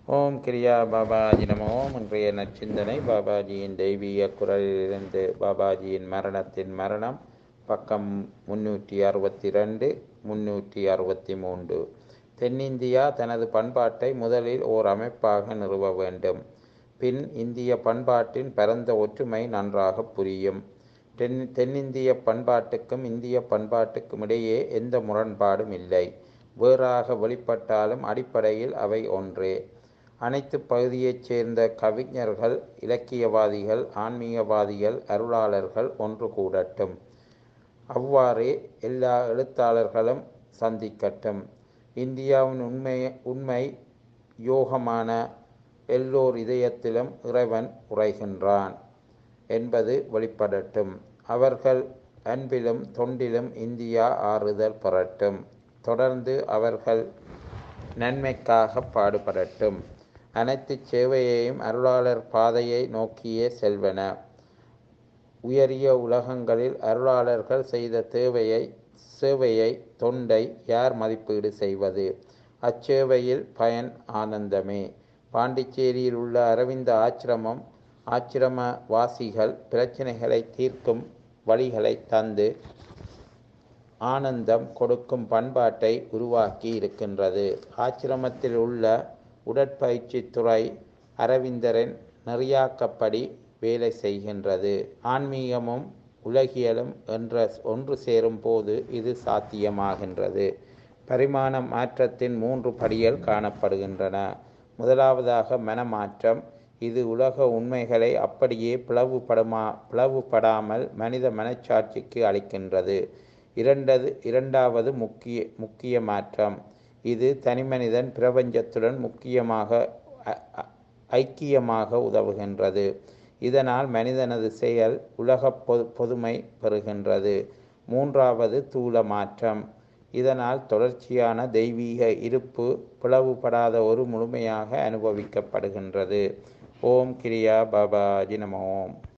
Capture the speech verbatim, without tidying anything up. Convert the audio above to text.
ஓம் கிரியா பாபாஜி நமோ. இன்றைய நற்சிந்தனை பாபாஜியின் தெய்வீக குரலிலிருந்து. பாபாஜியின் மரணத்தின் மரணம், பக்கம் முன்னூற்றி அறுபத்தி ரெண்டு முன்னூற்றி அறுபத்தி மூன்று. தென்னிந்தியா தனது பண்பாட்டை முதலில் ஓர் அமைப்பாக நிறுவ வேண்டும். பின் இந்திய பண்பாட்டின் பரந்த ஒற்றுமை நன்றாக புரியும். தென் தென்னிந்திய பண்பாட்டுக்கும் இந்திய பண்பாட்டுக்கும் இடையே எந்த முரண்பாடும் இல்லை. வேறாக வெளிப்பட்டாலும் அடிப்படையில் அவை ஒன்றே. அனைத்து பகுதியைச் சேர்ந்த கவிஞர்கள், இலக்கியவாதிகள், ஆன்மீகவாதிகள், அருளாளர்கள் ஒன்று கூடட்டும். அவ்வாறே எல்லா எழுத்தாளர்களும் சந்திக்கட்டும். இந்தியாவின் உண்மை உண்மை யோகமான எல்லோர் இதயத்திலும் இறைவன் உறைகின்றான் என்பது வெளிப்படட்டும். அவர்கள் அன்பிலும் தொண்டிலும் இந்தியா ஆறுதல் பெறட்டும். தொடர்ந்து அவர்கள் நன்மைக்காக பாடுபடட்டும். அனைத்து சேவையையும் அருளாளர் பாதையை நோக்கியே செல்வன. உயரிய உலகங்களில் அருளாளர்கள் செய்த தேவையை சேவையை தொண்டை யார் மதிப்பீடு செய்வது? அச்சேவையில் பயன் ஆனந்தமே. பாண்டிச்சேரியில் உள்ள அரவிந்த ஆச்சிரமம் ஆச்சிரம வாசிகள் பிரச்சனைகளை தீர்க்கும் வழிகளை தந்து ஆனந்தம் கொடுக்கும் பண்பாட்டை உருவாக்கி இருக்கின்றது. ஆச்சிரமத்தில் உள்ள உடற்பயிற்சி துறை அரவிந்தரின் நெறியாக்கப்படி வேலை செய்கின்றது. ஆன்மீகமும் உலகியலும் என்ற ஒன்று சேரும் போது இது சாத்தியமாகின்றது. பரிமாண மாற்றத்தின் மூன்று படிகள் காணப்படுகின்றன. முதலாவதாக மனமாற்றம். இது உலக உண்மைகளை அப்படியே பிளவுபடுமா பிளவுபடாமல் மனித மனச்சாட்சிக்கு அளிக்கின்றது. இரண்டது இரண்டாவது முக்கிய முக்கிய மாற்றம். இது தனிமனிதன் பிரபஞ்சத்துடன் முக்கியமாக ஐக்கியமாக உதவுகின்றது. இதனால் மனிதனது செயல் உலக பொது பொதுமை பெறுகின்றது. மூன்றாவது தூல மாற்றம். இதனால் தொடர்ச்சியான தெய்வீக இருப்பு பிளவுபடாத ஒரு முழுமையாக அனுபவிக்கப்படுகின்றது. ஓம் கிரியா பாபாஜி நமோ.